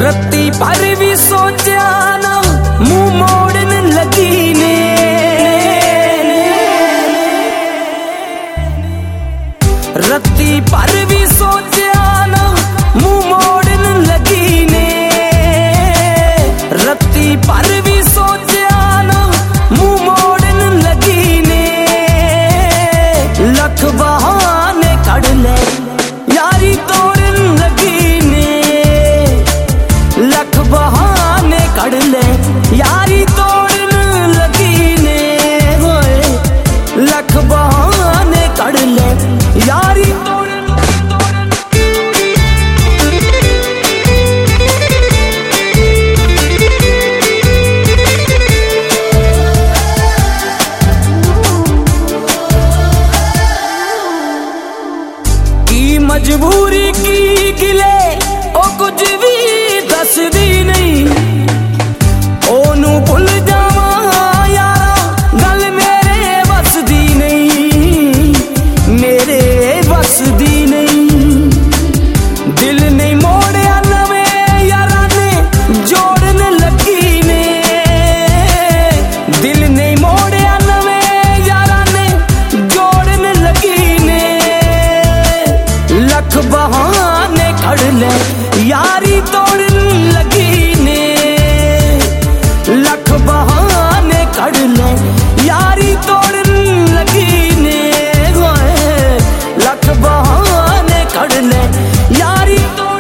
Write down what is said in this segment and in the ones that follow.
रत्ती पर भी सोचा ना मुंह मोड़न लगी ने, रत्ती पर भी सोचा ना मुंह मोड़न लगी ने, रत्ती पर भी सोचा ना मुंह मोड़न लगी ने। लख बहाने कड़ ले यारी तोड़न लगी ने, लख बहाने कड़ ले यारी तोड़न लगी ने, होए लख बहाने कड़ ले यारी तोड़न। की मजबूरी की गिले ओ कुछ भी दस दी नहीं, ओनू भुल जावा यारा गल मेरे बस दी नहीं, मेरे बस दी नहीं। दिल नहीं मोड़िया नवें यारा ने जोड़न लगी ने, दिल नहीं मोड़िया नवें यारा ने जोड़न लगी ने। लख बहाने कड़ ले यारी तोड़न लगी ने, लख बहाने कड़ ले यारी तोड़न लगी ने, लख बहाने कड़ ले यारी तोड़न।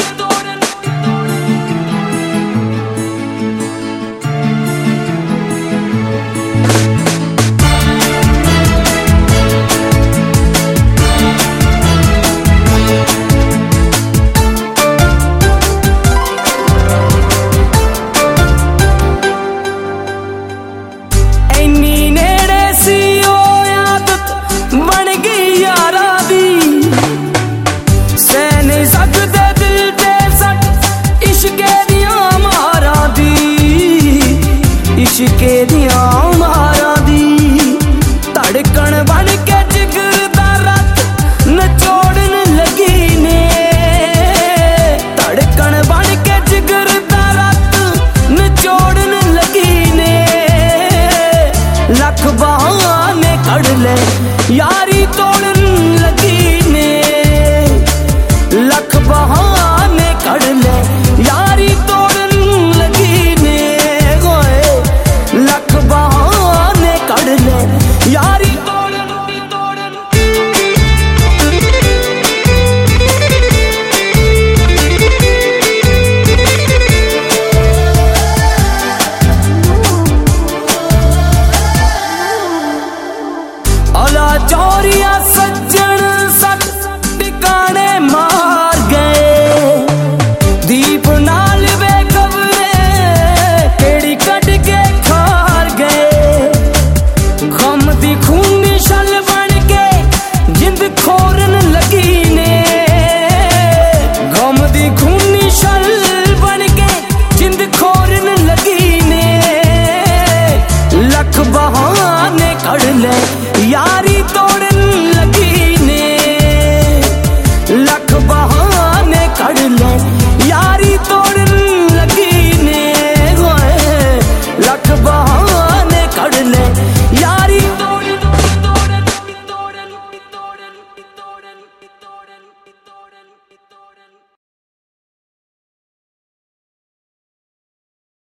इश्के दिया मारा दी धड़कन बन के जिगर दा रत नचोड़न लगी ने, धड़कन बन के जिगर दा रत नचोड़न लगी ने। लख बहाने कड़ ले यारी तोड़न लगी ने, लख बहाने कड़ ले यारी तोड़न लगी ने, लख बहाने कड़ ले यारी तोड़न। अला चोरिया